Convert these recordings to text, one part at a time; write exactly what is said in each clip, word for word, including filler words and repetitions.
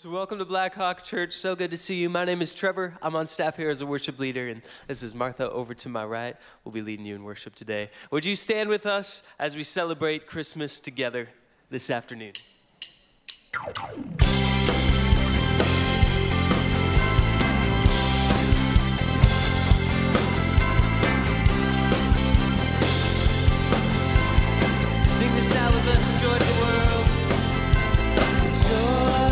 So welcome to Black Hawk Church. So good to see you. My name is Trevor. I'm on staff here as a worship leader, and this is Martha over to my right. We'll be leading you in worship today. Would you stand with us as we celebrate Christmas together this afternoon? Sing this out with us, joy to the world. Joy.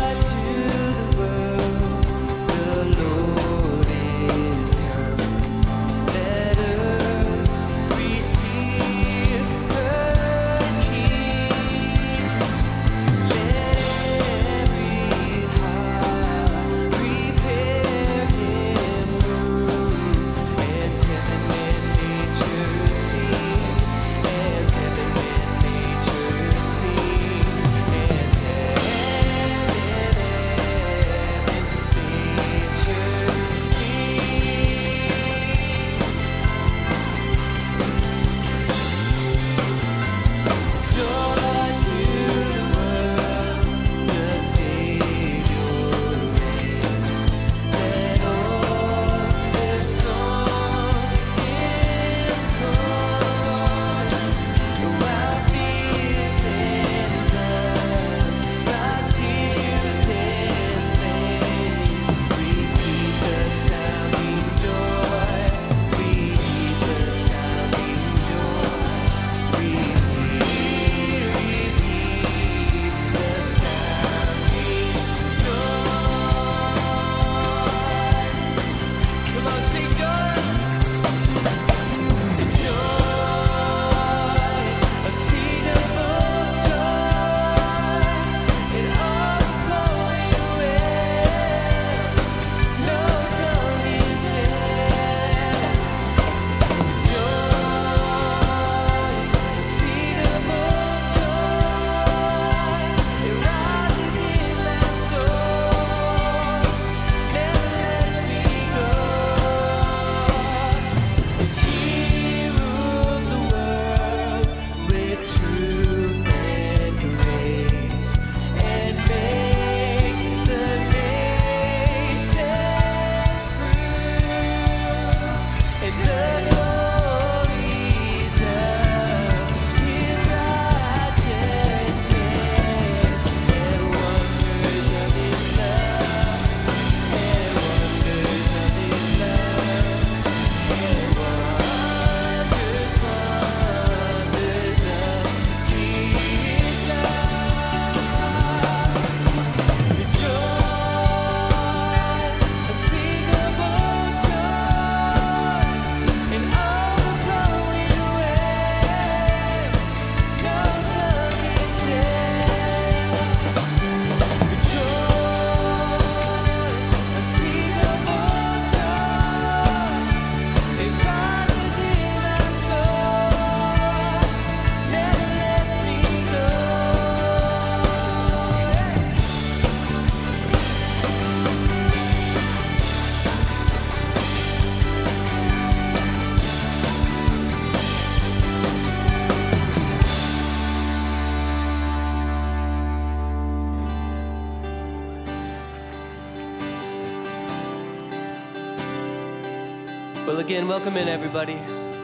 Well, again, welcome in, everybody.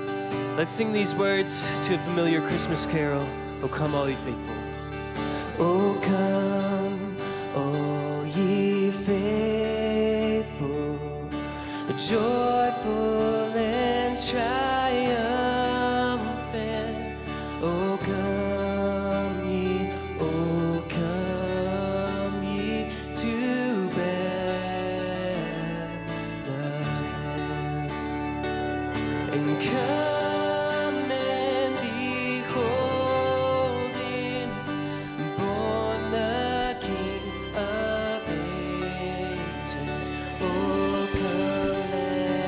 Let's sing these words to a familiar Christmas carol. Oh, come, all ye faithful. Oh, come, all ye faithful, joyful and triumphant. Oh, come ye, oh, come ye to Bethlehem. And come and behold him, born the King of ages. Oh, come, let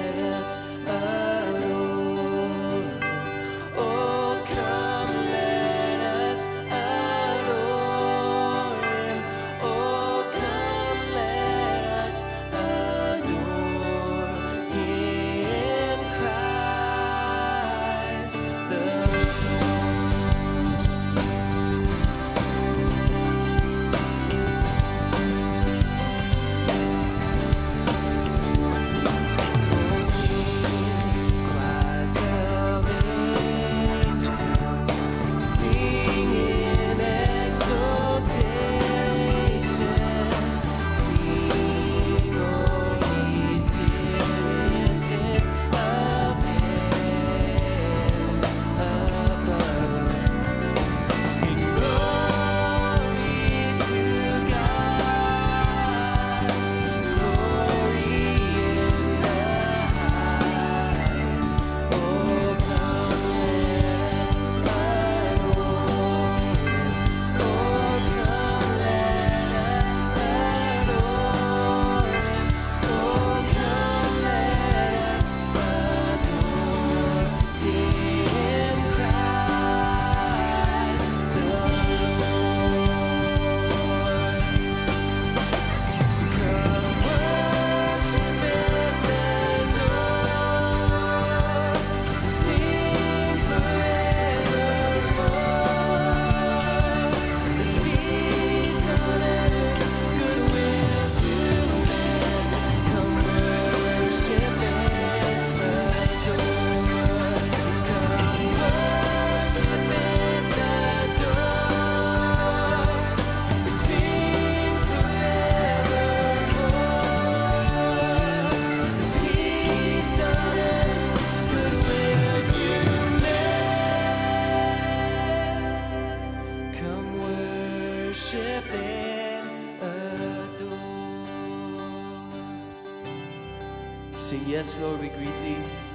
Sing, yes, Lord, we greet thee.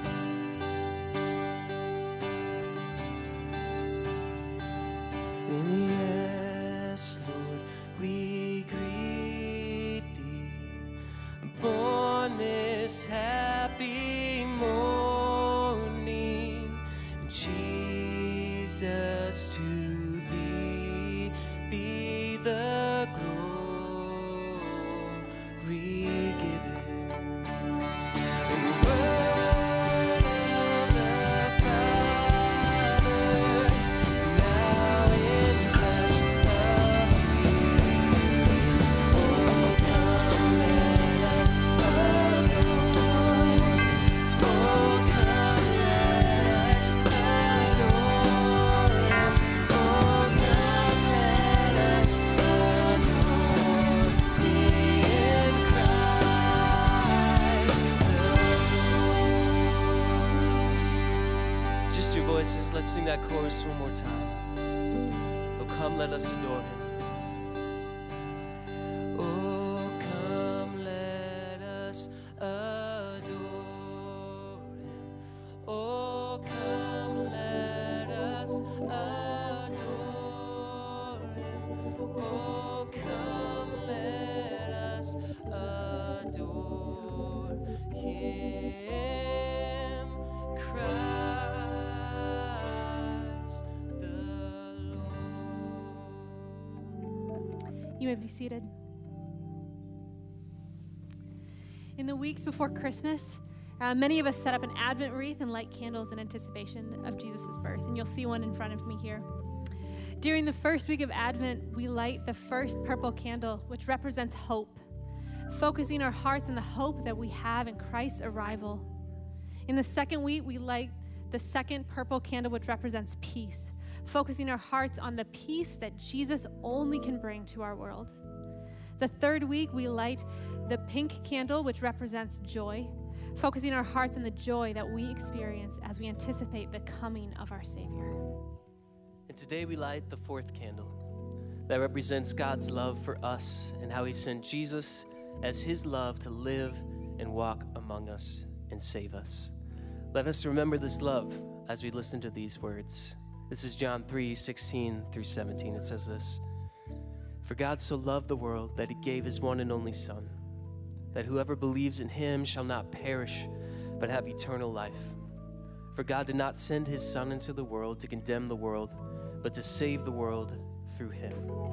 And yes, Lord, we greet thee. Born this happy morning, Jesus, to thee be the glory given. And the word of the Father, now in flesh appeared. Oh, come, let us adore. Oh, come, let us adore Him. Oh, come, let us adore Thee in Christ alone. Just your voices, let's sing that chorus one more time. Oh, come, let us adore Him. Oh, come, let us adore Him. Oh, come, let us adore Him. Oh, come, let us adore Him, Christ the Lord. You may be seated. In the weeks before Christmas, uh, many of us set up an Advent wreath and light candles in anticipation of Jesus' birth, and you'll see one in front of me here. During the first week of Advent, we light the first purple candle, which represents hope, focusing our hearts on the hope that we have in Christ's arrival. In the second week, we light the second purple candle, which represents peace, focusing our hearts on the peace that Jesus only can bring to our world. The third week, we light the pink candle, which represents joy, focusing our hearts on the joy that we experience as we anticipate the coming of our Savior. And today we light the fourth candle that represents God's love for us and how He sent Jesus as His love to live and walk among us and save us. Let us remember this love as we listen to these words. This is John three, sixteen through seventeen. It says this: For God so loved the world that He gave His one and only Son, that whoever believes in Him shall not perish, but have eternal life. For God did not send His Son into the world to condemn the world, but to save the world through Him.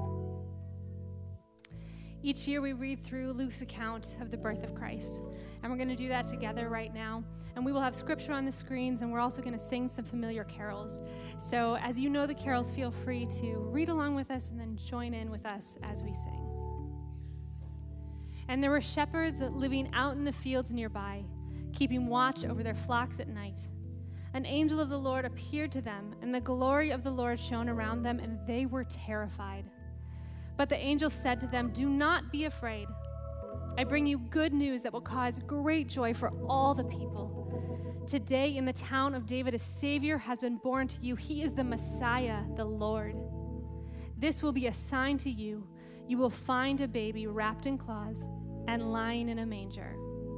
Each year we read through Luke's account of the birth of Christ, and we're going to do that together right now. And we will have scripture on the screens, and we're also going to sing some familiar carols. So as you know the carols, feel free to read along with us and then join in with us as we sing. And there were shepherds living out in the fields nearby, keeping watch over their flocks at night. An angel of the Lord appeared to them, and the glory of the Lord shone around them, and they were terrified. But the angel said to them, Do not be afraid. I bring you good news that will cause great joy for all the people. Today in the town of David, a Savior has been born to you. He is the Messiah, the Lord. This will be a sign to you. You will find a baby wrapped in cloths and lying in a manger.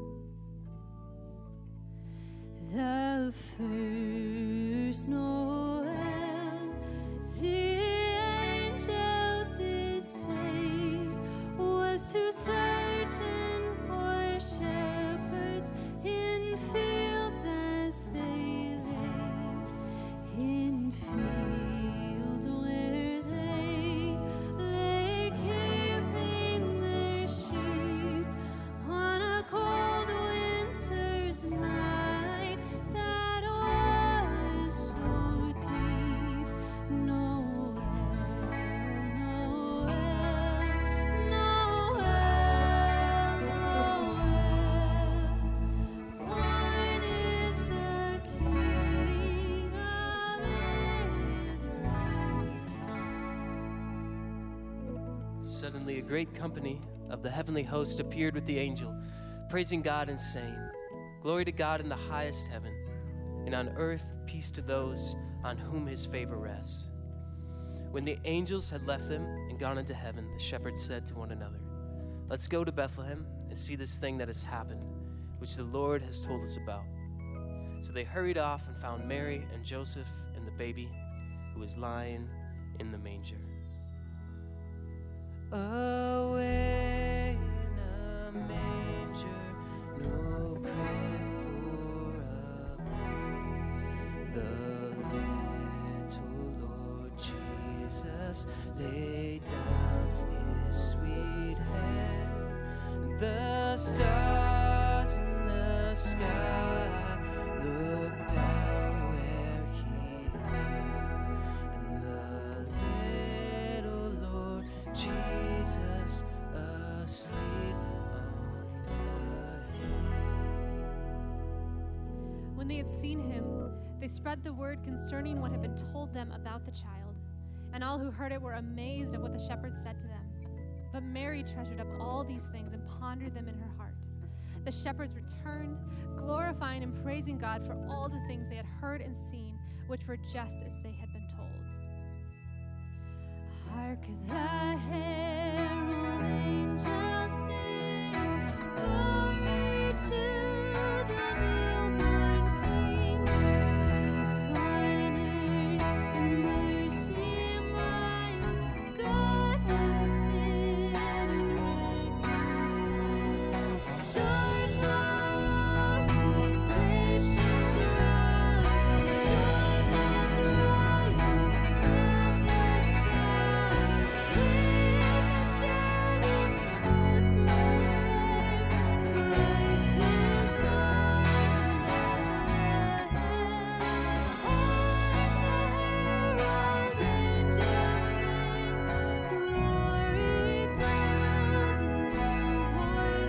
The first Noel, the angel did say, was to certain poor shepherds in fields as they lay, in fields where they lay keeping their sheep on a cold winter's night that was so deep. Noel, Noel, Noel, Noel, born is the King of Israel. Suddenly a great company of the heavenly host appeared with the angel, praising God and saying, Glory to God in the highest heaven, and on earth peace to those on whom His favor rests. When the angels had left them and gone into heaven, the shepherds said to one another, Let's go to Bethlehem and see this thing that has happened, which the Lord has told us about." So they hurried off and found Mary and Joseph and the baby who was lying in the manger. Away in a manger, no crib for a babe, the little Lord Jesus laid down his sweet head. The stars in the sky looked down where he lay, and the little Lord Jesus asleep on the hill. When they had seen him, they spread the word concerning what had been told them about the child. And all who heard it were amazed at what the shepherds said to them. But Mary treasured up all these things and pondered them in her heart. The shepherds returned, glorifying and praising God for all the things they had heard and seen, which were just as they had been told. Hark the herald angels sing, glory to the newborn King. Peace on earth and mercy mild, God and sinners reconciled. Joyful all ye nations rise, join the triumph of the Son. With angelic oaths proclaim, Christ is born in Bethlehem. Hark the herald angels sing, glory to the newborn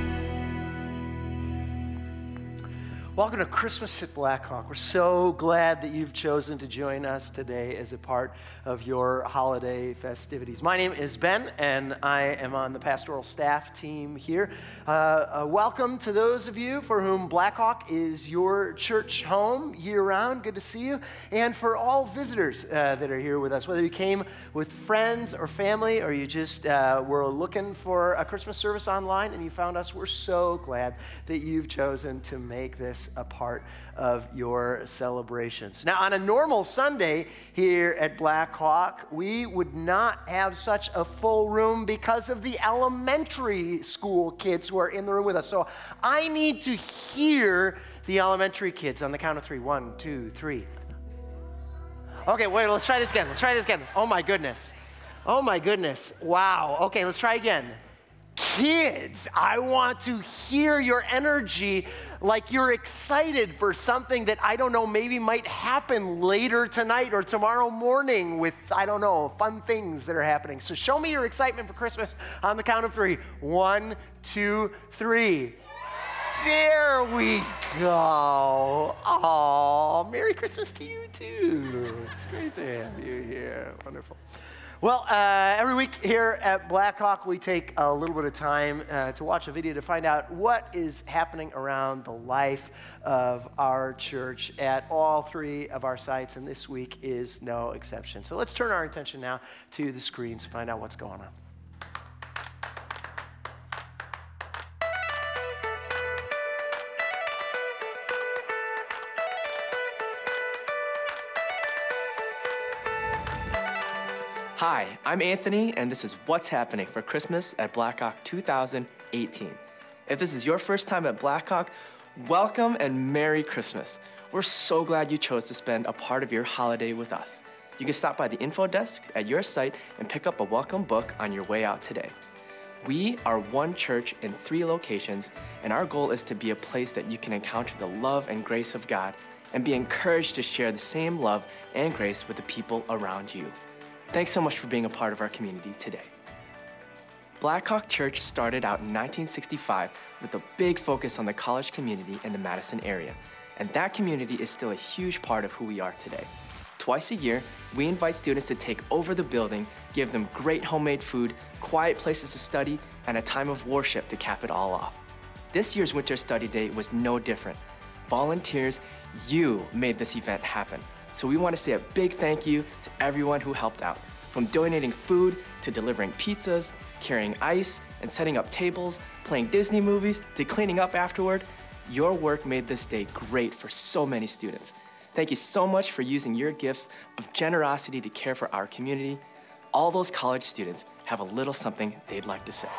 King. Welcome to Christmas at Blackhawk. We're so glad that you've chosen to join us today as a part of your holiday festivities. My name is Ben, and I am on the pastoral staff team here. Uh, uh, welcome to those of you for whom Blackhawk is your church home year-round. Good to see you. And for all visitors uh, that are here with us, whether you came with friends or family, or you just uh, were looking for a Christmas service online and you found us, we're so glad that you've chosen to make this a part of your celebrations. Now, on a normal Sunday here at Blackhawk, we would not have such a full room because of the elementary school kids who are in the room with us. So I need to hear the elementary kids on the count of three. One, two, three. Okay, wait, let's try this again. Let's try this again. Oh my goodness. Oh my goodness. Wow. Okay, let's try again. Kids, I want to hear your energy like you're excited for something that, I don't know, maybe might happen later tonight or tomorrow morning with, I don't know, fun things that are happening. So show me your excitement for Christmas on the count of three. One, two, three. There we go. Oh, Merry Christmas to you too. It's great to have you here. Wonderful. Well, uh, every week here at Blackhawk, we take a little bit of time uh, to watch a video to find out what is happening around the life of our church at all three of our sites, and this week is no exception. So let's turn our attention now to the screens to find out what's going on. Hi, I'm Anthony, and this is What's Happening for Christmas at Blackhawk two thousand eighteen. If this is your first time at Blackhawk, welcome and Merry Christmas. We're so glad you chose to spend a part of your holiday with us. You can stop by the info desk at your site and pick up a welcome book on your way out today. We are one church in three locations, and our goal is to be a place that you can encounter the love and grace of God and be encouraged to share the same love and grace with the people around you. Thanks so much for being a part of our community today. Blackhawk Church started out in nineteen sixty-five with a big focus on the college community in the Madison area, and that community is still a huge part of who we are today. Twice a year, we invite students to take over the building, give them great homemade food, quiet places to study, and a time of worship to cap it all off. This year's Winter Study Day was no different. Volunteers, you made this event happen. So we want to say a big thank you to everyone who helped out, from donating food to delivering pizzas, carrying ice, and setting up tables, playing Disney movies, to cleaning up afterward, your work made this day great for so many students. Thank you so much for using your gifts of generosity to care for our community. All those college students have a little something they'd like to say.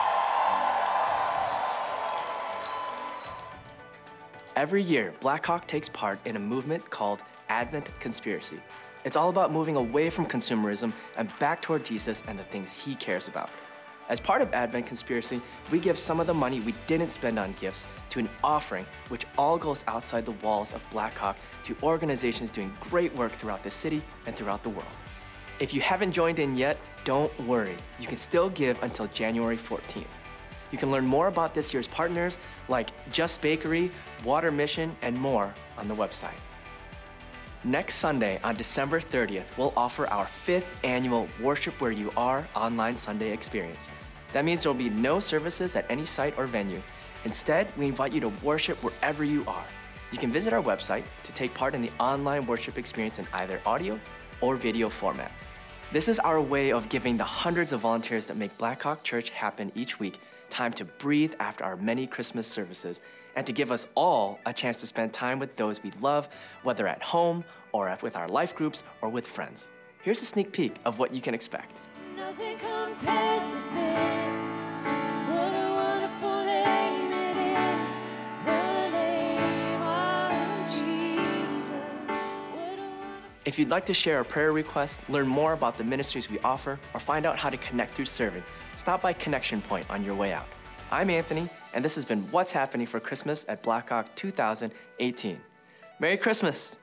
Every year, Blackhawk takes part in a movement called Advent Conspiracy. It's all about moving away from consumerism and back toward Jesus and the things he cares about. As part of Advent Conspiracy, we give some of the money we didn't spend on gifts to an offering, which all goes outside the walls of Blackhawk to organizations doing great work throughout the city and throughout the world. If you haven't joined in yet, don't worry. You can still give until January fourteenth. You can learn more about this year's partners like Just Bakery, Water Mission, and more on the website. Next Sunday on December thirtieth, we'll offer our fifth annual Worship Where You Are online Sunday experience. That means there will be no services at any site or venue. Instead, we invite you to worship wherever you are. You can visit our website to take part in the online worship experience in either audio or video format. This is our way of giving the hundreds of volunteers that make Blackhawk Church happen each week time to breathe after our many Christmas services and to give us all a chance to spend time with those we love, whether at home or with our life groups or with friends. Here's a sneak peek of what you can expect. Nothing compares to this. What a wonderful name it is. The name of Jesus. What a wonderful... If you'd like to share a prayer request, learn more about the ministries we offer, or find out how to connect through serving, stop by Connection Point on your way out. I'm Anthony, and this has been What's Happening for Christmas at Blackhawk two thousand eighteen. Merry Christmas!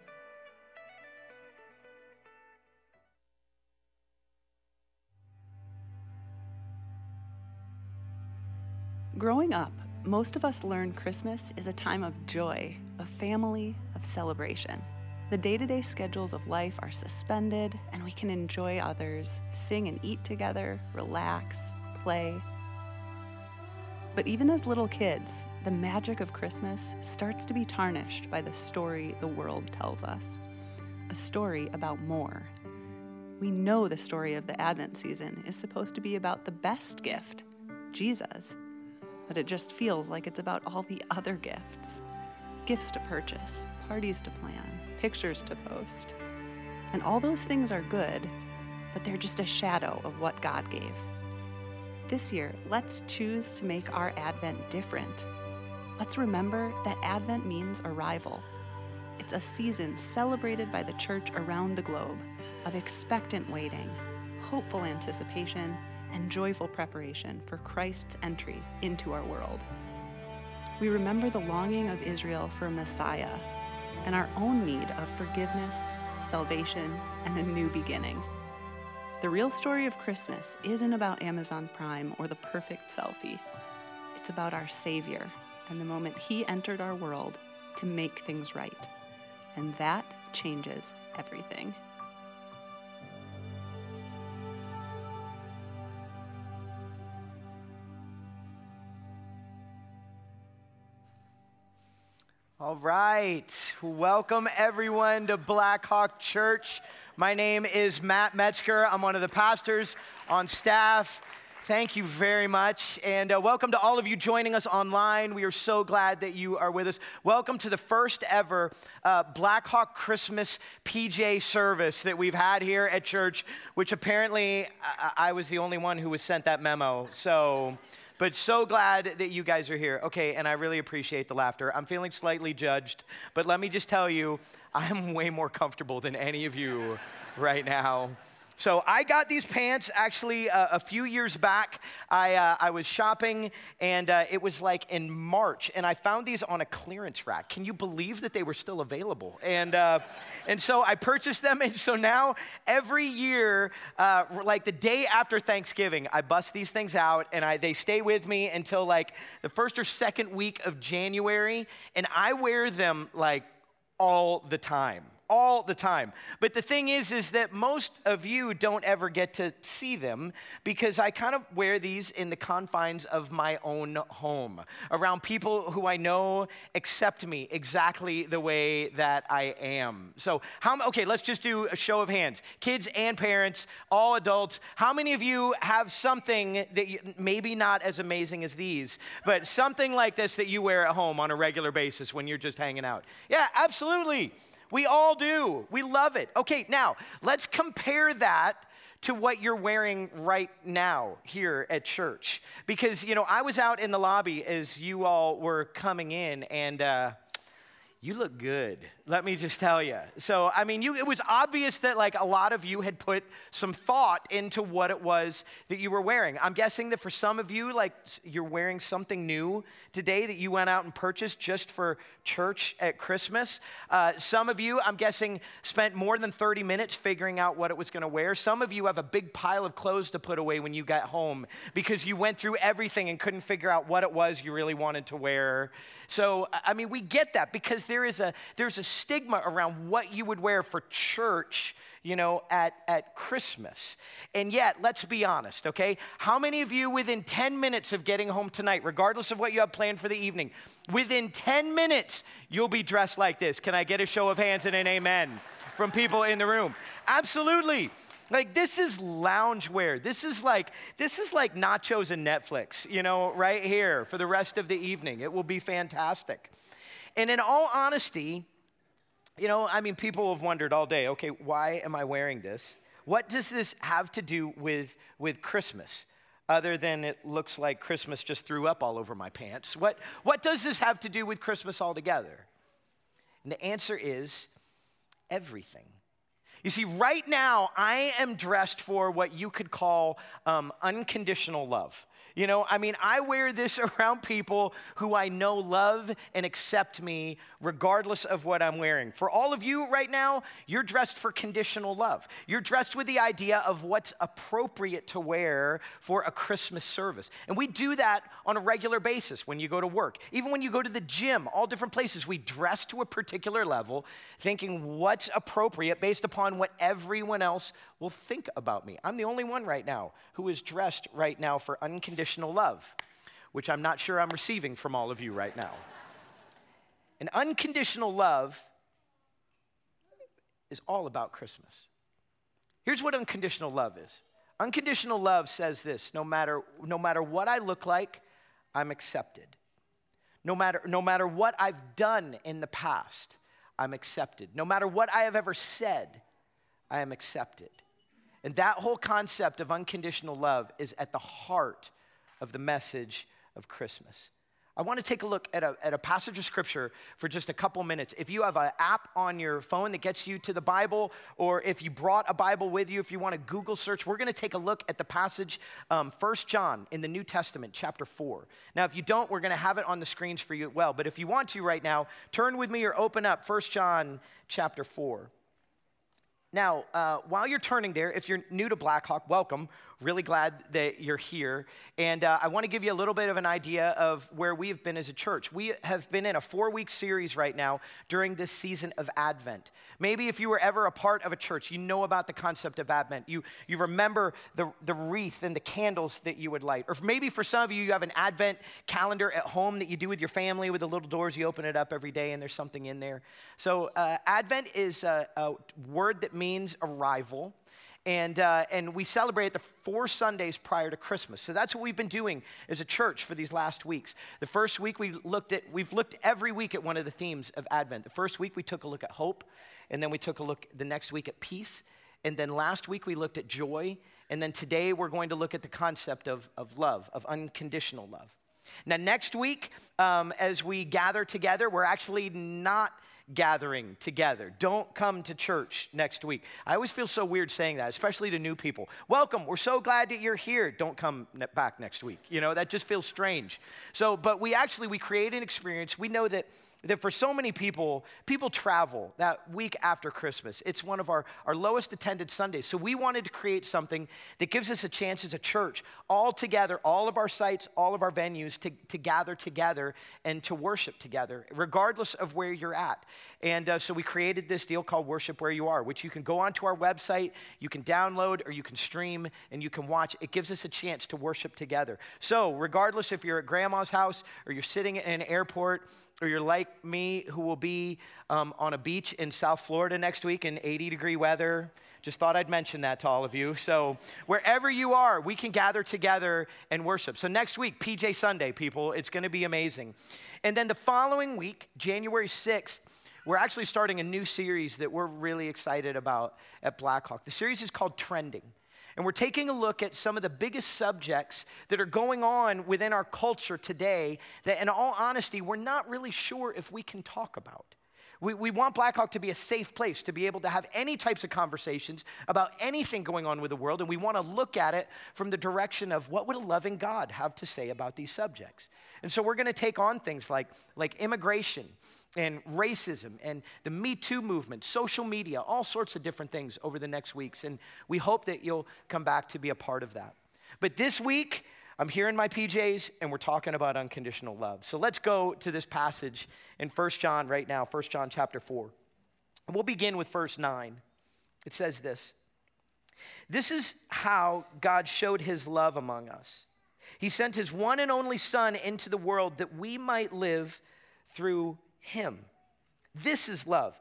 Growing up, most of us learn Christmas is a time of joy, of family, of celebration. The day-to-day schedules of life are suspended, and we can enjoy others, sing and eat together, relax, play. But even as little kids, the magic of Christmas starts to be tarnished by the story the world tells us. A story about more. We know the story of the Advent season is supposed to be about the best gift, Jesus. But it just feels like it's about all the other gifts. Gifts to purchase, parties to plan, pictures to post. And all those things are good, but they're just a shadow of what God gave. This year, let's choose to make our Advent different. Let's remember that Advent means arrival. It's a season celebrated by the church around the globe of expectant waiting, hopeful anticipation, and joyful preparation for Christ's entry into our world. We remember the longing of Israel for a Messiah and our own need of forgiveness, salvation, and a new beginning. The real story of Christmas isn't about Amazon Prime or the perfect selfie. It's about our Savior and the moment He entered our world to make things right. And that changes everything. All right. Welcome, everyone, to Blackhawk Church. My name is Matt Metzger. I'm one of the pastors on staff. Thank you very much. And uh, welcome to all of you joining us online. We are so glad that you are with us. Welcome to the first ever uh, Blackhawk Christmas P J service that we've had here at church, which apparently I, I was the only one who was sent that memo. So... But so glad that you guys are here. Okay, and I really appreciate the laughter. I'm feeling slightly judged, but let me just tell you, I'm way more comfortable than any of you right now. So I got these pants actually uh, a few years back. I, uh, I was shopping, and uh, it was like in March, and I found these on a clearance rack. Can you believe that they were still available? And uh, and so I purchased them, and so now every year, uh, like the day after Thanksgiving, I bust these things out, and I they stay with me until like the first or second week of January, and I wear them like all the time. all the time. But the thing is, is that most of you don't ever get to see them because I kind of wear these in the confines of my own home, around people who I know accept me exactly the way that I am. So, how, okay, let's just do a show of hands. Kids and parents, all adults, how many of you have something that you, maybe not as amazing as these, but something like this that you wear at home on a regular basis when you're just hanging out? Yeah, absolutely. We all do. We love it. Okay, now, let's compare that to what you're wearing right now here at church. Because, you know, I was out in the lobby as you all were coming in, and uh, you look good, let me just tell you. So, I mean, you, it was obvious that, like, a lot of you had put some thought into what it was that you were wearing. I'm guessing that for some of you, like, you're wearing something new today that you went out and purchased just for church at Christmas. Uh, some of you, I'm guessing, spent more than thirty minutes figuring out what it was going to wear. Some of you have a big pile of clothes to put away when you got home because you went through everything and couldn't figure out what it was you really wanted to wear. So, I mean, we get that because there is a there's a stigma around what you would wear for church, you know, at, at Christmas. And yet, let's be honest, okay? How many of you within ten minutes of getting home tonight, regardless of what you have planned for the evening, within ten minutes, you'll be dressed like this? Can I get a show of hands and an amen from people in the room? Absolutely. Like, this is loungewear. This is like, this is like nachos and Netflix, you know, right here for the rest of the evening. It will be fantastic. And in all honesty, you know, I mean, people have wondered all day, okay, why am I wearing this? What does this have to do with, with Christmas, other than it looks like Christmas just threw up all over my pants? What, what does this have to do with Christmas altogether? And the answer is everything. You see, right now, I am dressed for what you could call um, unconditional love. You know, I mean, I wear this around people who I know love and accept me regardless of what I'm wearing. For all of you right now, you're dressed for conditional love. You're dressed with the idea of what's appropriate to wear for a Christmas service. And we do that on a regular basis when you go to work. Even when you go to the gym, all different places, we dress to a particular level, thinking what's appropriate based upon what everyone else will think about me. I'm the only one right now who is dressed right now for unconditional love, which I'm not sure I'm receiving from all of you right now. And unconditional love is all about Christmas. Here's what unconditional love is. Unconditional love says this: no matter, no matter what I look like, I'm accepted. No matter, no matter what I've done in the past, I'm accepted. No matter what I have ever said, I am accepted. And that whole concept of unconditional love is at the heart of the message of Christmas. I want to take a look at a, at a passage of scripture for just a couple minutes. If you have an app on your phone that gets you to the Bible, or if you brought a Bible with you, if you want to Google search, we're going to take a look at the passage, um, First John in the New Testament, chapter four. Now, if you don't, we're going to have it on the screens for you as well. But if you want to right now, turn with me or open up First John chapter four. Now, uh, while you're turning there, if you're new to Blackhawk, welcome. Really glad that you're here. And uh, I want to give you a little bit of an idea of where we have been as a church. We have been in a four-week series right now during this season of Advent. Maybe if you were ever a part of a church, you know about the concept of Advent. You, you remember the, the wreath and the candles that you would light. Or maybe for some of you, you have an Advent calendar at home that you do with your family with the little doors. You open it up every day and there's something in there. So uh, Advent is a, a word that means arrival. And, uh, and we celebrate the four Sundays prior to Christmas. So that's what we've been doing as a church for these last weeks. The first week we looked at, we've looked every week at one of the themes of Advent. The first week we took a look at hope, and then we took a look the next week at peace, and then last week we looked at joy, and then today we're going to look at the concept of, of love, of unconditional love. Now next week, um, as we gather together, we're actually not gathering together. Don't come to church next week. I always feel so weird saying that, especially to new people. Welcome, we're so glad that you're here. Don't come ne- back next week. You know, that just feels strange. So, but we actually, we create an experience. We know that that for so many people, people travel that week after Christmas. It's one of our, our lowest attended Sundays. So we wanted to create something that gives us a chance as a church, all together, all of our sites, all of our venues, to, to gather together and to worship together, regardless of where you're at. And uh, so we created this deal called Worship Where You Are, which you can go onto our website, you can download, or you can stream, and you can watch. It gives us a chance to worship together. So regardless if you're at grandma's house, or you're sitting in an airport, or you're like me, who will be um, on a beach in South Florida next week in eighty degree weather. Just thought I'd mention that to all of you. So wherever you are, we can gather together and worship. So next week, P J Sunday, people, it's going to be amazing. And then the following week, January sixth, we're actually starting a new series that we're really excited about at Blackhawk. The series is called Trending. And we're taking a look at some of the biggest subjects that are going on within our culture today that, in all honesty, we're not really sure if we can talk about. We, we want Blackhawk to be a safe place to be able to have any types of conversations about anything going on with the world, and we want to look at it from the direction of what would a loving God have to say about these subjects. And so we're going to take on things like, like immigration and racism and the Me Too movement, social media, all sorts of different things over the next weeks. And we hope that you'll come back to be a part of that. But this week, I'm here in my P Js, and we're talking about unconditional love. So let's go to this passage in First John right now, First John chapter four. And we'll begin with verse nine. It says this: "This is how God showed his love among us. He sent his one and only Son into the world that we might live through him. This is love.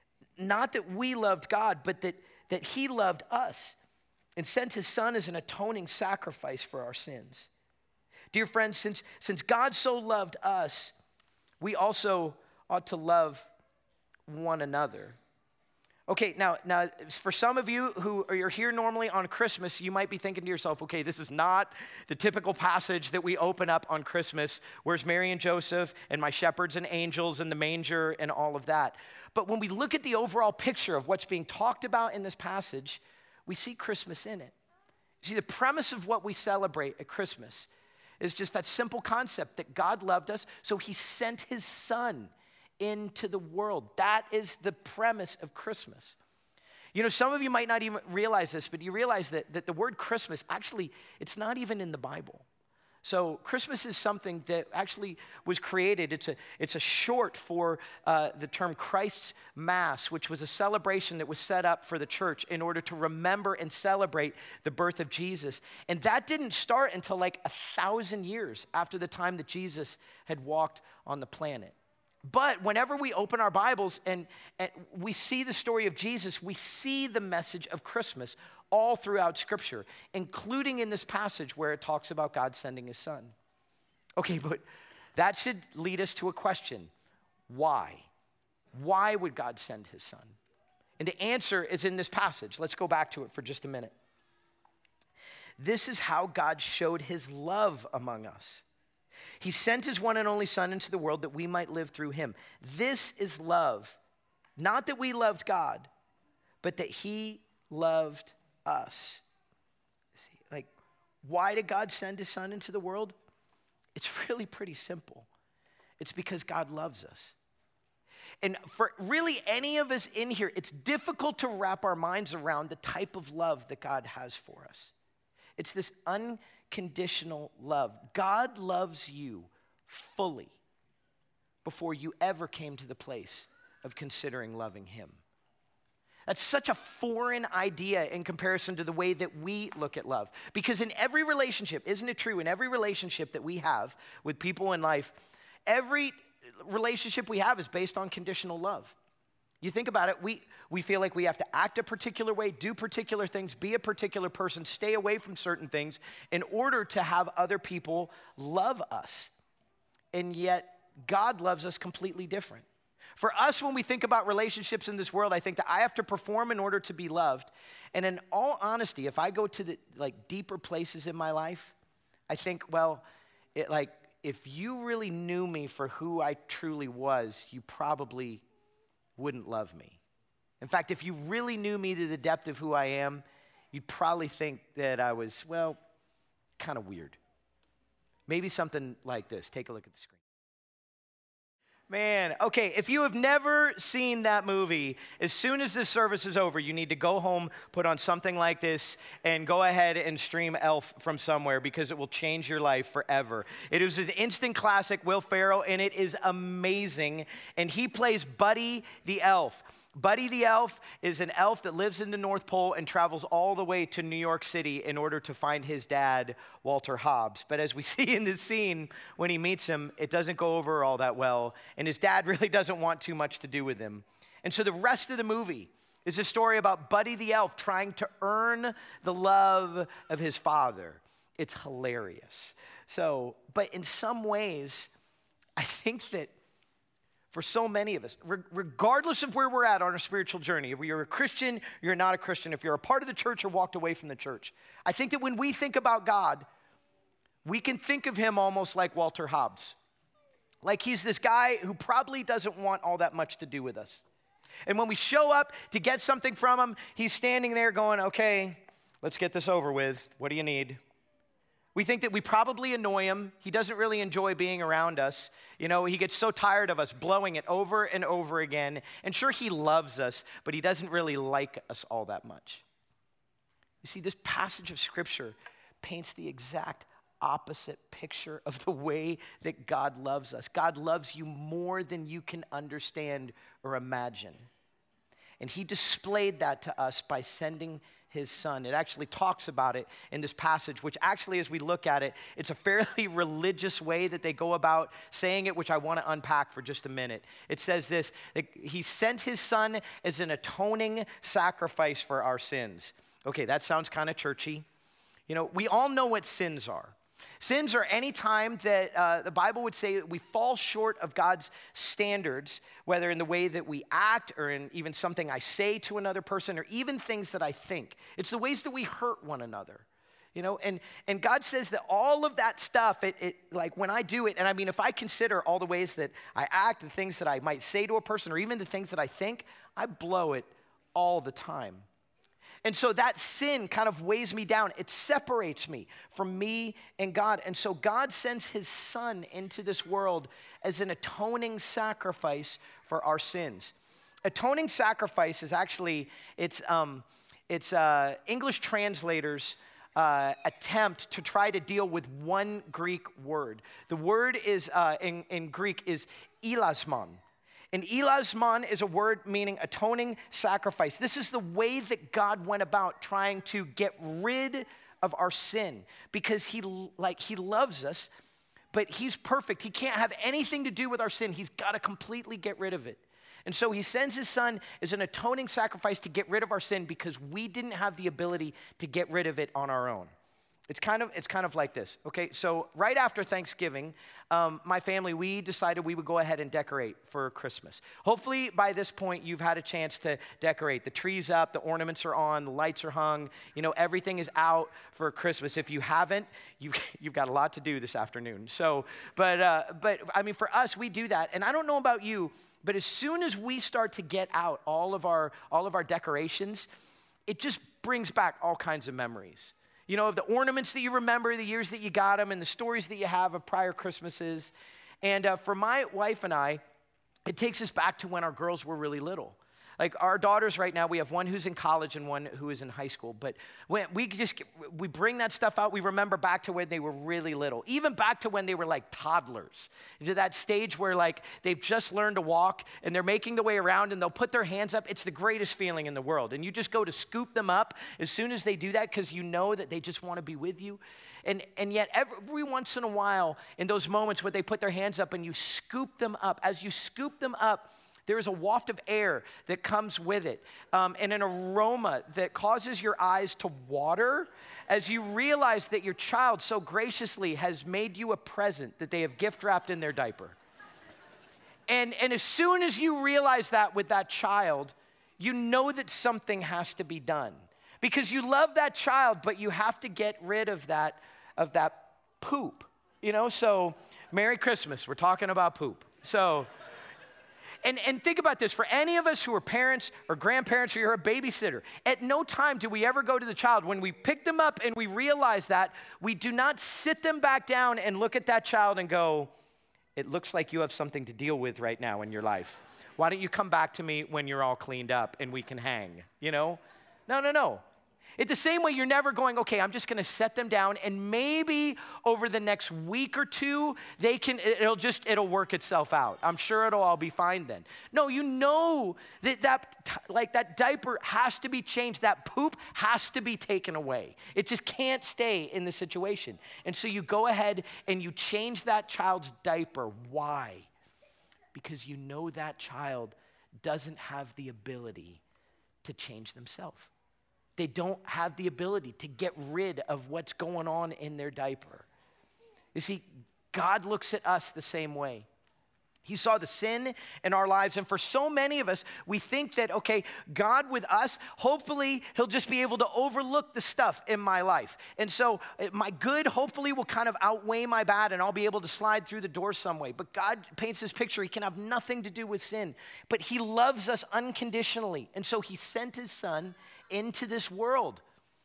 Not that we loved God, but that, that he loved us and sent his Son as an atoning sacrifice for our sins." Dear friends, since, since God so loved us, we also ought to love one another. Okay, now, now for some of you who are here normally on Christmas, you might be thinking to yourself, okay, this is not the typical passage that we open up on Christmas. Where's Mary and Joseph and my shepherds and angels and the manger and all of that? But when we look at the overall picture of what's being talked about in this passage, we see Christmas in it. See, the premise of what we celebrate at Christmas is just that simple concept that God loved us, so he sent his Son into the world. That is the premise of Christmas. You know, some of you might not even realize this, but you realize that, that the word Christmas, actually, it's not even in the Bible. So Christmas is something that actually was created. It's a, it's a short for uh, the term Christ's Mass, which was a celebration that was set up for the church in order to remember and celebrate the birth of Jesus. And that didn't start until like a thousand years after the time that Jesus had walked on the planet. But whenever we open our Bibles and, and we see the story of Jesus, we see the message of Christmas all throughout Scripture, including in this passage where it talks about God sending his Son. Okay, but that should lead us to a question. Why? Why would God send his Son? And the answer is in this passage. Let's go back to it for just a minute. This is how God showed his love among us. He sent his one and only Son into the world that we might live through him. This is love. Not that we loved God, but that he loved us. See, like, why did God send his Son into the world? It's really pretty simple. It's because God loves us. And for really any of us in here, it's difficult to wrap our minds around the type of love that God has for us. It's this unconditional love. God loves you fully before you ever came to the place of considering loving him. That's such a foreign idea in comparison to the way that we look at love. Because in every relationship, isn't it true, in every relationship that we have with people in life, every relationship we have is based on conditional love. You think about it, we, we feel like we have to act a particular way, do particular things, be a particular person, stay away from certain things in order to have other people love us. And yet, God loves us completely different. For us, when we think about relationships in this world, I think that I have to perform in order to be loved. And in all honesty, if I go to the like deeper places in my life, I think, well, it, like if you really knew me for who I truly was, you probably wouldn't love me. In fact, if you really knew me to the depth of who I am, you'd probably think that I was, well, kind of weird. Maybe something like this. Take a look at the screen. Man, okay, if you have never seen that movie, as soon as this service is over, you need to go home, put on something like this, and go ahead and stream Elf from somewhere because it will change your life forever. It is an instant classic, Will Ferrell, and it is amazing. And he plays Buddy the Elf. Buddy the Elf is an elf that lives in the North Pole and travels all the way to New York City in order to find his dad, Walter Hobbs. But as we see in this scene, when he meets him, it doesn't go over all that well, and his dad really doesn't want too much to do with him. And so the rest of the movie is a story about Buddy the Elf trying to earn the love of his father. It's hilarious. So, but in some ways, I think that for so many of us, regardless of where we're at on our spiritual journey, if you're a Christian, you're not a Christian, if you're a part of the church or walked away from the church, I think that when we think about God, we can think of him almost like Walter Hobbs. Like he's this guy who probably doesn't want all that much to do with us. And when we show up to get something from him, he's standing there going, okay, let's get this over with. What do you need? We think that we probably annoy him. He doesn't really enjoy being around us. You know, he gets so tired of us blowing it over and over again. And sure, he loves us, but he doesn't really like us all that much. You see, this passage of Scripture paints the exact opposite picture of the way that God loves us. God loves you more than you can understand or imagine. And he displayed that to us by sending his son. It actually talks about it in this passage, which actually, as we look at it, it's a fairly religious way that they go about saying it, which I want to unpack for just a minute. It says this, that he sent his son as an atoning sacrifice for our sins. Okay, that sounds kind of churchy. You know, we all know what sins are. Sins are any time that uh, the Bible would say that we fall short of God's standards, whether in the way that we act or in even something I say to another person or even things that I think. It's the ways that we hurt one another, you know, and, and God says that all of that stuff, it, it like when I do it, and I mean, if I consider all the ways that I act, the things that I might say to a person or even the things that I think, I blow it all the time. And so that sin kind of weighs me down. It separates me from me and God. And so God sends his son into this world as an atoning sacrifice for our sins. Atoning sacrifice is actually, it's, um, it's uh, English translators' uh, attempt to try to deal with one Greek word. The word is, uh, in, in Greek is elasmon. And elasmon is a word meaning atoning sacrifice. This is the way that God went about trying to get rid of our sin because he, like, he loves us, but he's perfect. He can't have anything to do with our sin. He's got to completely get rid of it. And so he sends his son as an atoning sacrifice to get rid of our sin because we didn't have the ability to get rid of it on our own. It's kind of it's kind of like this, okay? So right after Thanksgiving, um, my family, we decided we would go ahead and decorate for Christmas. Hopefully by this point, you've had a chance to decorate. The tree's up, the ornaments are on, the lights are hung. You know, everything is out for Christmas. If you haven't, you've, you've got a lot to do this afternoon. So, but, uh, but I mean, for us, we do that. And I don't know about you, but as soon as we start to get out all of our all of our decorations, it just brings back all kinds of memories. You know, of the ornaments that you remember, the years that you got them, and the stories that you have of prior Christmases. And uh, for my wife and I, it takes us back to when our girls were really little. Like our daughters right now, we have one who's in college and one who is in high school. But when we just, we bring that stuff out, we remember back to when they were really little. Even back to when they were like toddlers. To that stage where like they've just learned to walk and they're making their way around and they'll put their hands up. It's the greatest feeling in the world. And you just go to scoop them up as soon as they do that because you know that they just want to be with you. And, and yet every once in a while in those moments where they put their hands up and you scoop them up, as you scoop them up, there is a waft of air that comes with it, um, and an aroma that causes your eyes to water as you realize that your child so graciously has made you a present that they have gift wrapped in their diaper. And, and as soon as you realize that with that child, you know that something has to be done because you love that child, but you have to get rid of that, of that poop, you know? So Merry Christmas, we're talking about poop. So... And, and think about this, for any of us who are parents or grandparents or you're a babysitter, at no time do we ever go to the child. When we pick them up and we realize that, we do not sit them back down and look at that child and go, it looks like you have something to deal with right now in your life. Why don't you come back to me when you're all cleaned up and we can hang, you know? No, no, no. It's the same way you're never going, okay, I'm just gonna set them down and maybe over the next week or two, they can, it'll just, it'll work itself out. I'm sure it'll all be fine then. No, you know that that, like that diaper has to be changed. That poop has to be taken away. It just can't stay in the situation. And so you go ahead and you change that child's diaper. Why? Because you know that child doesn't have the ability to change themselves. They don't have the ability to get rid of what's going on in their diaper. You see, God looks at us the same way. He saw the sin in our lives, and for so many of us, we think that, okay, God with us, hopefully he'll just be able to overlook the stuff in my life. And so my good hopefully will kind of outweigh my bad, and I'll be able to slide through the door some way. But God paints this picture. He can have nothing to do with sin, but he loves us unconditionally. And so he sent his son into this world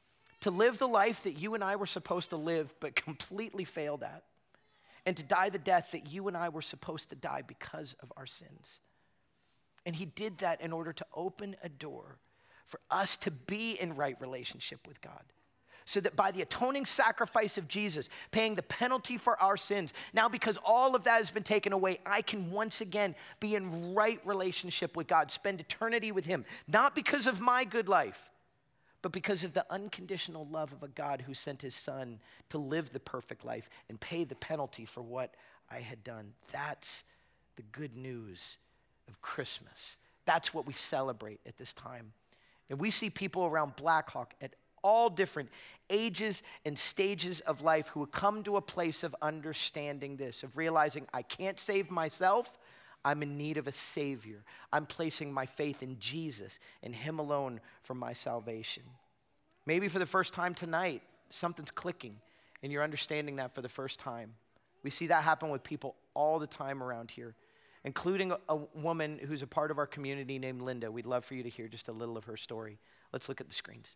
to live the life that you and I were supposed to live, but completely failed at. And to die the death that you and I were supposed to die because of our sins. And he did that in order to open a door for us to be in right relationship with God. So that by the atoning sacrifice of Jesus, paying the penalty for our sins, now because all of that has been taken away, I can once again be in right relationship with God, spend eternity with him. Not because of my good life, but because of the unconditional love of a God who sent his son to live the perfect life and pay the penalty for what I had done. That's the good news of Christmas. That's what we celebrate at this time. And we see people around Blackhawk at all different ages and stages of life who have come to a place of understanding this, of realizing I can't save myself. I'm in need of a Savior. I'm placing my faith in Jesus and him alone for my salvation. Maybe for the first time tonight, something's clicking and you're understanding that for the first time. We see that happen with people all the time around here, including a, a woman who's a part of our community named Linda. We'd love for you to hear just a little of her story. Let's look at the screens.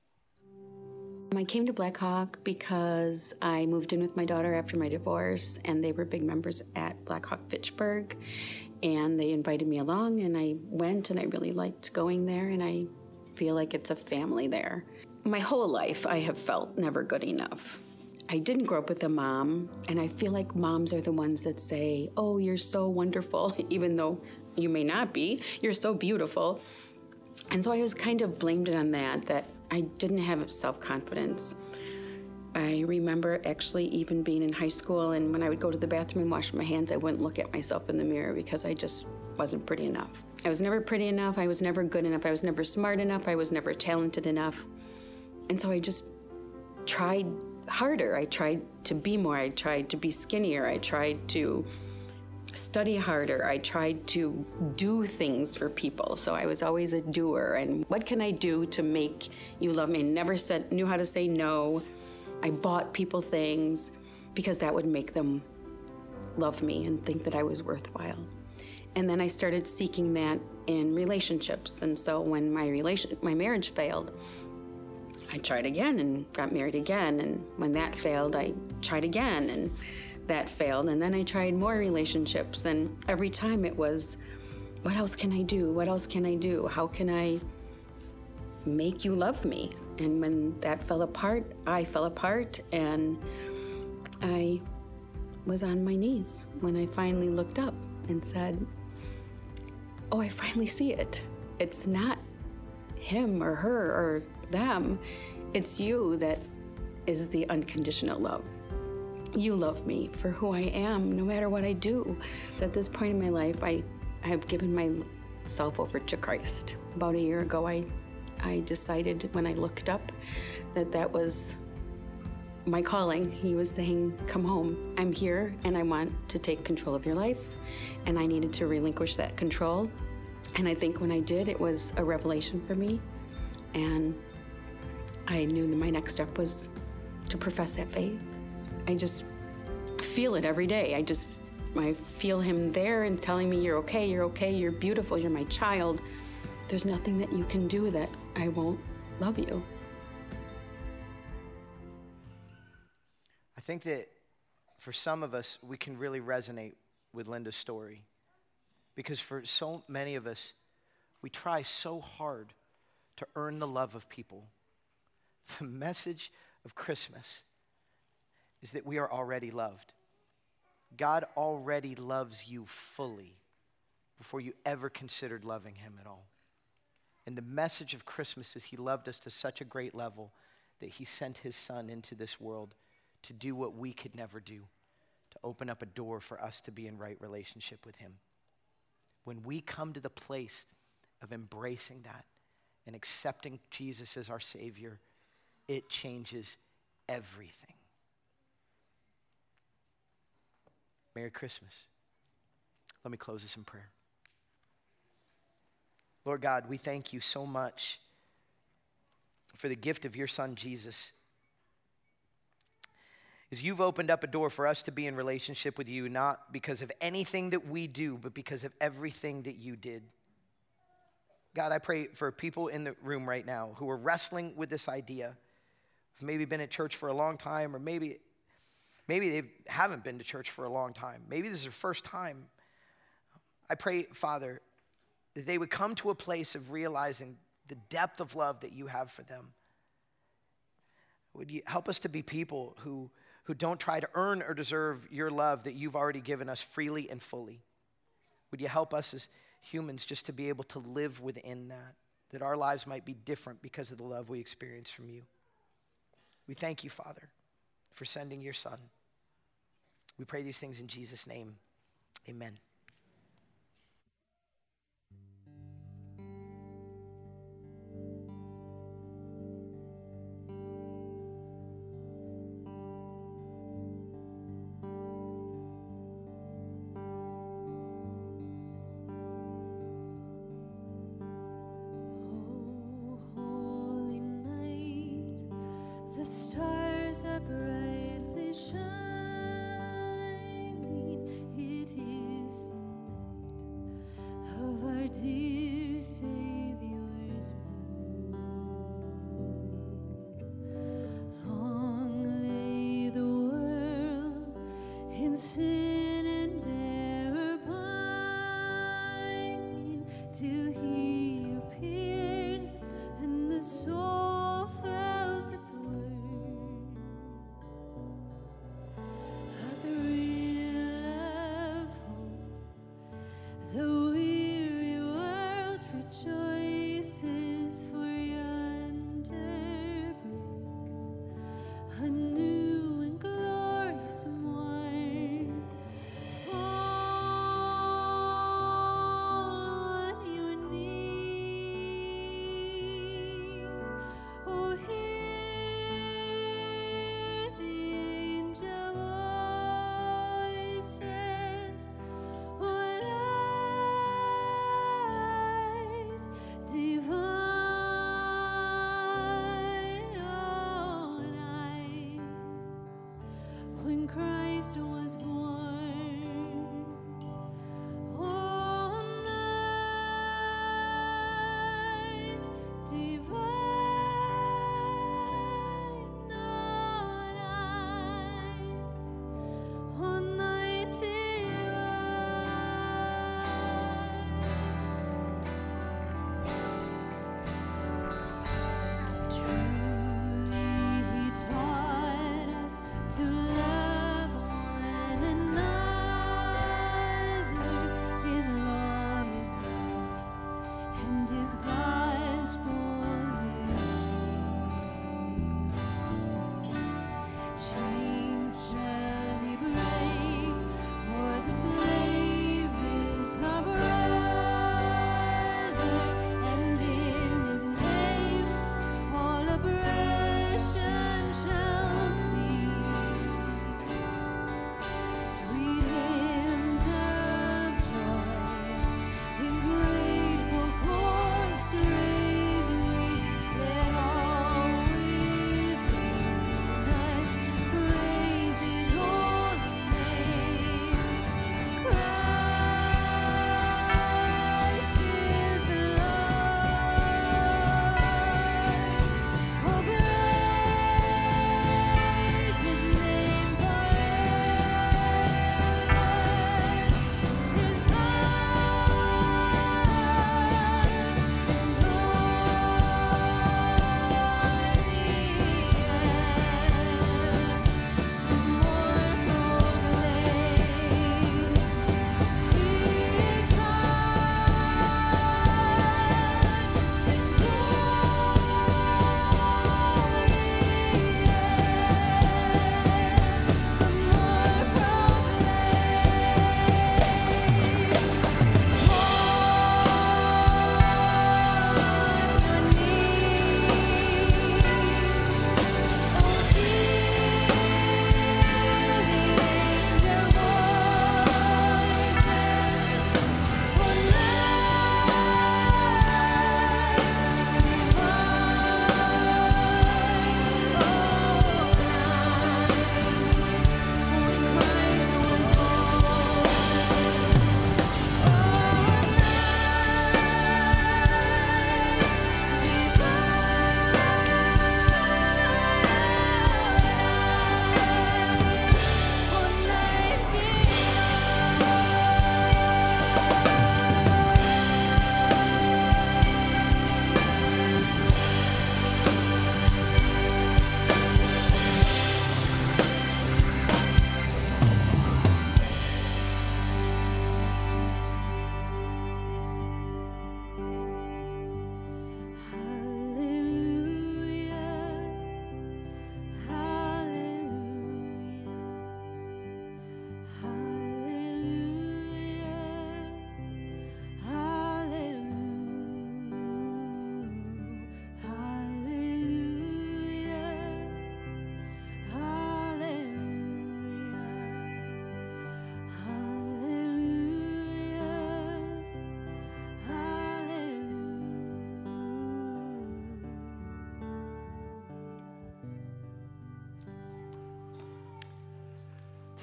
I came to Blackhawk because I moved in with my daughter after my divorce, and they were big members at Blackhawk Fitchburg, and they invited me along, and I went, and I really liked going there, and I feel like it's a family there. My whole life, I have felt never good enough. I didn't grow up with a mom, and I feel like moms are the ones that say, oh, you're so wonderful, even though you may not be. You're so beautiful. And so I was kind of blamed it on that, that I didn't have self-confidence. I remember actually even being in high school, and when I would go to the bathroom and wash my hands, I wouldn't look at myself in the mirror because I just wasn't pretty enough. I was never pretty enough, I was never good enough, I was never smart enough, I was never talented enough. And so I just tried harder. I tried to be more, I tried to be skinnier, I tried to study harder. I tried to do things for people. So I was always a doer. And what can I do to make you love me? I never said, knew how to say no. I bought people things because that would make them love me and think that I was worthwhile. And then I started seeking that in relationships. And so when my relation, my marriage failed, I tried again and got married again. And when that failed, I tried again and that failed. And then I tried more relationships. And every time it was, what else can I do? What else can I do? How can I make you love me? And when that fell apart, I fell apart, and I was on my knees when I finally looked up and said, oh, I finally see it. It's not him or her or them. It's you that is the unconditional love. You love me for who I am, no matter what I do. At this point in my life, I have given myself over to Christ. About a year ago, I, I decided when I looked up that that was my calling. He was saying, come home. I'm here, and I want to take control of your life, and I needed to relinquish that control. And I think when I did, it was a revelation for me, and I knew that my next step was to profess that faith. I just feel it every day. I just, I feel him there and telling me, you're okay, you're okay, you're beautiful, you're my child. There's nothing that you can do that I won't love you. I think that for some of us, we can really resonate with Linda's story. Because for so many of us, we try so hard to earn the love of people. The message of Christmas is that we are already loved. God already loves you fully before you ever considered loving him at all. And the message of Christmas is he loved us to such a great level that he sent his son into this world to do what we could never do, to open up a door for us to be in right relationship with him. When we come to the place of embracing that and accepting Jesus as our Savior, it changes everything. Merry Christmas. Let me close this in prayer. Lord God, we thank you so much for the gift of your son, Jesus. As you've opened up a door for us to be in relationship with you, not because of anything that we do, but because of everything that you did. God, I pray for people in the room right now who are wrestling with this idea of maybe been at church for a long time, or maybe, maybe they haven't been to church for a long time. Maybe this is their first time. I pray, Father, that they would come to a place of realizing the depth of love that you have for them. Would you help us to be people who, who don't try to earn or deserve your love that you've already given us freely and fully? Would you help us as humans just to be able to live within that, that our lives might be different because of the love we experience from you? We thank you, Father, for sending your son. We pray these things in Jesus' name. Amen. Oh, holy night, the stars are brightly shining. It is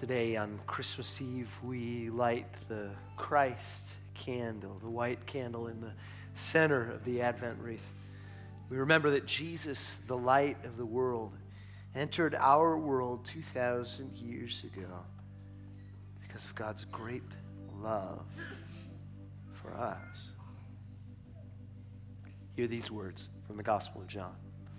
Today on Christmas Eve, we light the Christ candle, the white candle in the center of the Advent wreath. We remember that Jesus, the light of the world, entered our world two thousand years ago because of God's great love for us. Hear these words from the Gospel of John.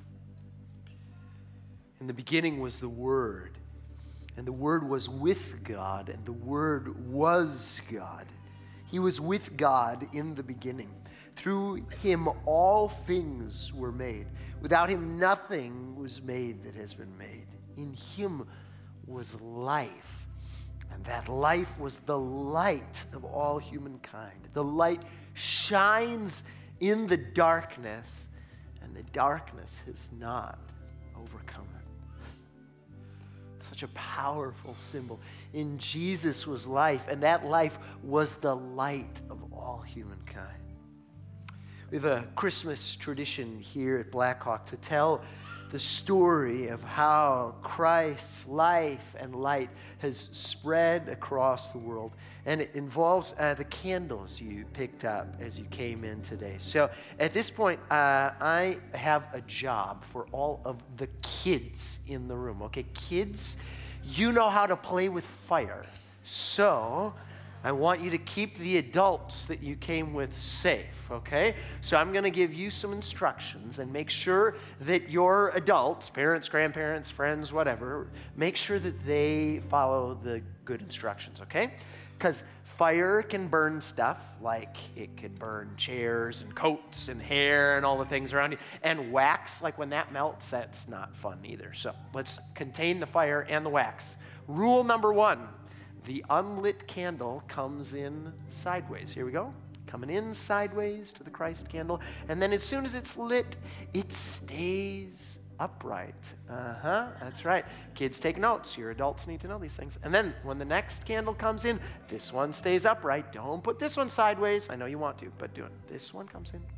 In the beginning was the Word, and the Word was with God, and the Word was God. He was with God in the beginning. Through him all things were made. Without him nothing was made that has been made. In him was life, and that life was the light of all humankind. The light shines in the darkness, and the darkness has not overcome it. Such a powerful symbol. In Jesus was life, and that life was the light of all humankind. We have a Christmas tradition here at Blackhawk to tell the story of how Christ's life and light has spread across the world. And it involves uh, the candles you picked up as you came in today. So at this point, uh, I have a job for all of the kids in the room. Okay, kids, you know how to play with fire. So I want you to keep the adults that you came with safe, okay? So I'm going to give you some instructions and make sure that your adults, parents, grandparents, friends, whatever, make sure that they follow the good instructions, okay? Because fire can burn stuff, like it can burn chairs and coats and hair and all the things around you. And wax, like when that melts, that's not fun either. So let's contain the fire and the wax. Rule number one. The unlit candle comes in sideways. Here we go. Coming in sideways to the Christ candle. And then as soon as it's lit, it stays upright. Uh-huh, that's right. Kids, take notes. Your adults need to know these things. And then when the next candle comes in, this one stays upright. Don't put this one sideways. I know you want to, but do it. This one comes in.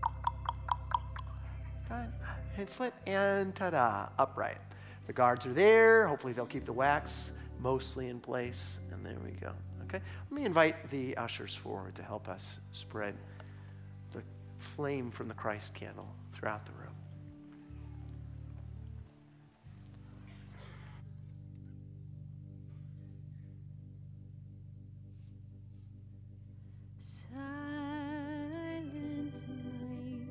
And it's lit. And ta-da, upright. The guards are there. Hopefully they'll keep the wax mostly in place, and there we go. Okay, let me invite the ushers forward to help us spread the flame from the Christ candle throughout the room. Silent night,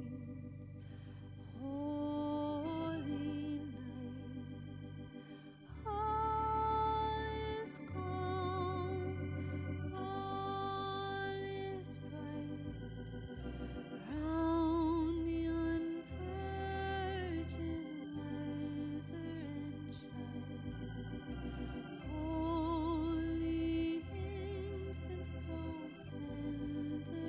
holy night, all is calm, all is bright, round yon virgin mother and child, holy infant so tender.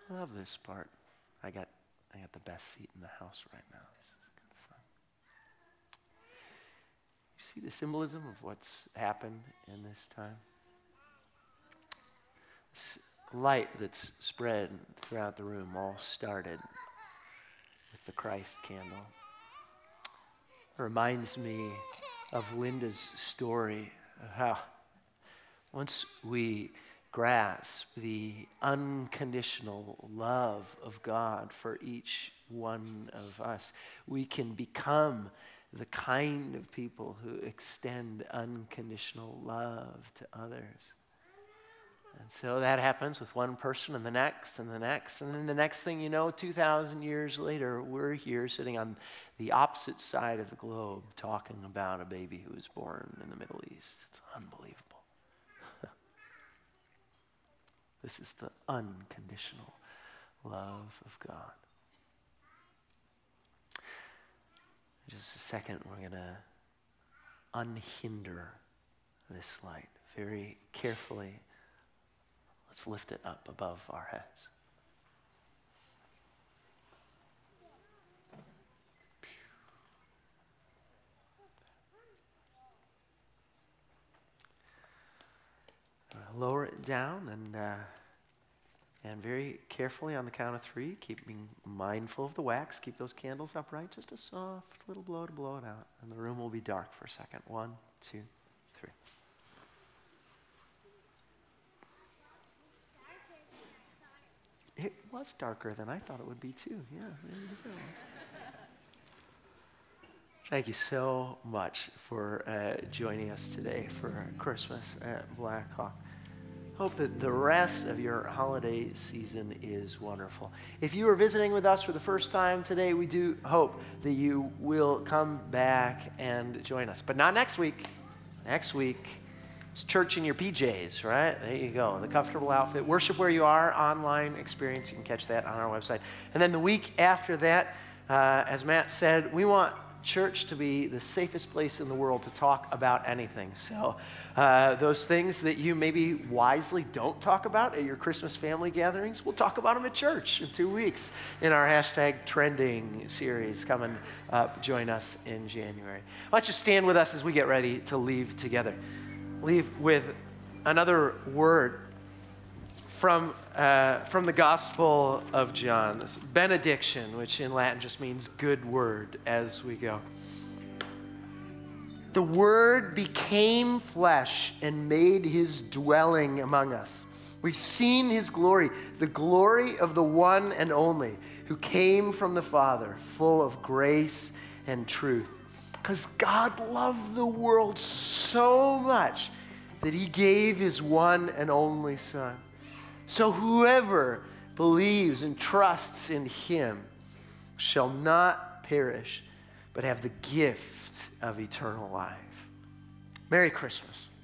I love this part. I got, I got the best seat in the house right now. This is kind of fun. You see the symbolism of what's happened in this time? This light that's spread throughout the room all started with the Christ candle. It reminds me of Linda's story of how once we grasp the unconditional love of God for each one of us, we can become the kind of people who extend unconditional love to others. And so that happens with one person and the next and the next. And then the next thing you know, two thousand years later, we're here sitting on the opposite side of the globe talking about a baby who was born in the Middle East. It's unbelievable. This is the unconditional love of God. In just a second, we're going to unhinder this light very carefully. Let's lift it up above our heads. Lower it down and uh, and very carefully on the count of three, keep being mindful of the wax. Keep those candles upright. Just a soft little blow to blow it out. And the room will be dark for a second. One, two, three. It was darker than I thought it would be too. Yeah, there you go. Thank you so much for uh, joining us today for Christmas at Black Hawk. Hope that the rest of your holiday season is wonderful. If you are visiting with us for the first time today, we do hope that you will come back and join us. But not next week. Next week, it's church in your P Js, right? There you go. The comfortable outfit. Worship where you are, online experience. You can catch that on our website. And then the week after that, uh, as Matt said, we want church to be the safest place in the world to talk about anything. So uh, those things that you maybe wisely don't talk about at your Christmas family gatherings, we'll talk about them at church in two weeks in our hashtag trending series coming up. Join us in January. Why don't you stand with us as we get ready to leave together. Leave with another word from, uh, from the Gospel of John, this benediction, which in Latin just means good word as we go. The Word became flesh and made his dwelling among us. We've seen his glory, the glory of the one and only who came from the Father, full of grace and truth. Because God loved the world so much that he gave his one and only Son. So whoever believes and trusts in him shall not perish, but have the gift of eternal life. Merry Christmas.